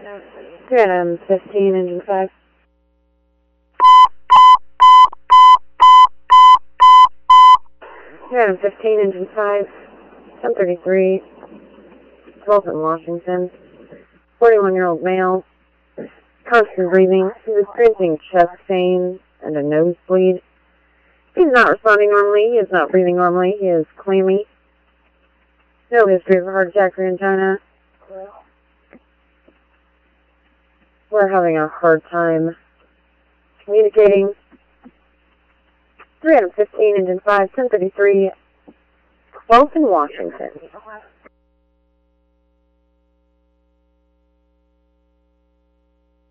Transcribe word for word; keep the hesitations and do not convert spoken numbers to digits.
three Adam fifteen, engine five. three Adam fifteen, engine five. ten thirty-three. twelfth in Washington. forty-one-year-old male. Constant breathing. He's experiencing chest pain and a nosebleed. He's not responding normally. He is not breathing normally. He is clammy. No history of a heart attack or angina. We're having a hard time communicating. three Adam fifteen, engine five, ten thirty-three, twelfth in Washington.